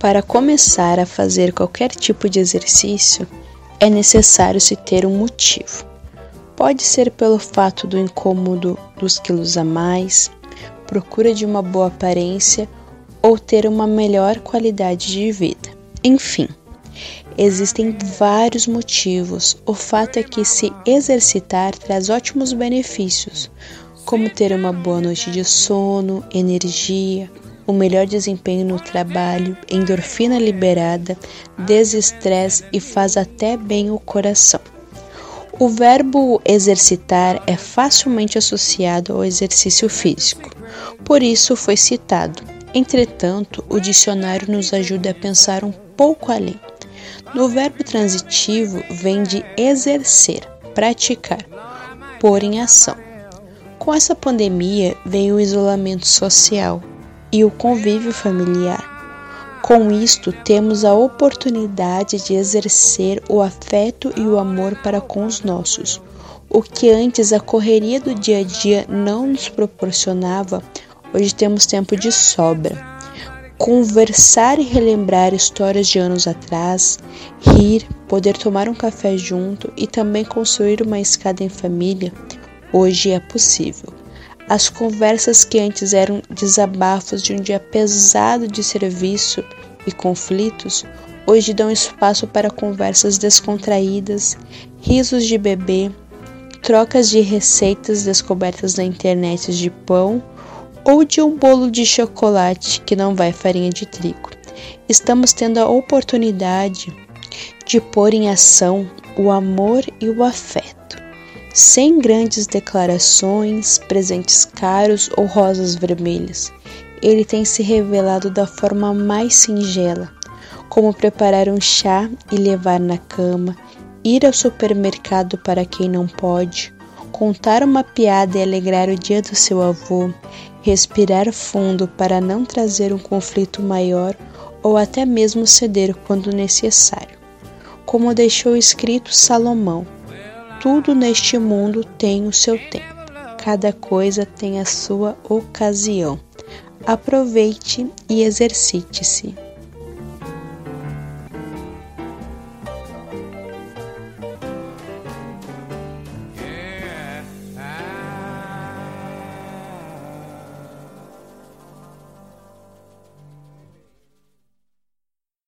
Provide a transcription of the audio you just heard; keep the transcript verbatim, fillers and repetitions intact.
Para começar a fazer qualquer tipo de exercício, é necessário se ter um motivo. Pode ser pelo fato do incômodo dos quilos a mais, procura de uma boa aparência ou ter uma melhor qualidade de vida. Enfim, existem vários motivos. O fato é que se exercitar traz ótimos benefícios, como ter uma boa noite de sono, energia, o melhor desempenho no trabalho, endorfina liberada, desestresse e faz até bem o coração. O verbo exercitar é facilmente associado ao exercício físico, por isso foi citado. Entretanto, o dicionário nos ajuda a pensar um pouco além. No verbo transitivo vem de exercer, praticar, pôr em ação. Com essa pandemia veio o isolamento social e o convívio familiar. Com isto, temos a oportunidade de exercer o afeto e o amor para com os nossos. O que antes a correria do dia a dia não nos proporcionava, hoje temos tempo de sobra. Conversar e relembrar histórias de anos atrás, rir, poder tomar um café junto e também construir uma escada em família, hoje é possível. As conversas que antes eram desabafos de um dia pesado de serviço e conflitos, hoje dão espaço para conversas descontraídas, risos de bebê, trocas de receitas descobertas na internet de pão ou de um bolo de chocolate que não vai farinha de trigo. Estamos tendo a oportunidade de pôr em ação o amor e o afeto. Sem grandes declarações, presentes caros ou rosas vermelhas, ele tem se revelado da forma mais singela, como preparar um chá e levar na cama, ir ao supermercado para quem não pode, contar uma piada e alegrar o dia do seu avô, respirar fundo para não trazer um conflito maior ou até mesmo ceder quando necessário. Como deixou escrito Salomão, tudo neste mundo tem o seu tempo, cada coisa tem a sua ocasião. Aproveite e exercite-se.